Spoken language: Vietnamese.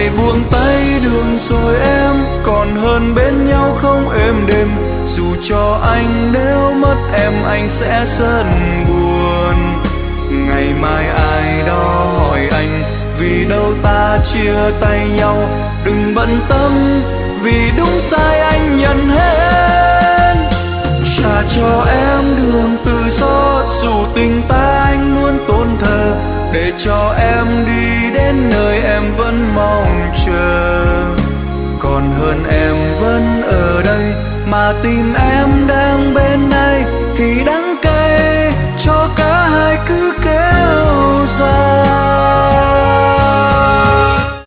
ngày buông tay đường rồi em, còn hơn bên nhau không êm đềm. Dù cho anh nếu mất em anh sẽ rất buồn. Ngày mai ai đó hỏi anh vì đâu ta chia tay nhau, đừng bận tâm vì đúng sai anh nhận hết. Trả cho em đường tự do dù tình ta anh luôn tôn thờ, để cho em đi đến nơi em vẫn mong chờ. Còn hơn em vẫn ở đây mà tim em đang bên này thì đáng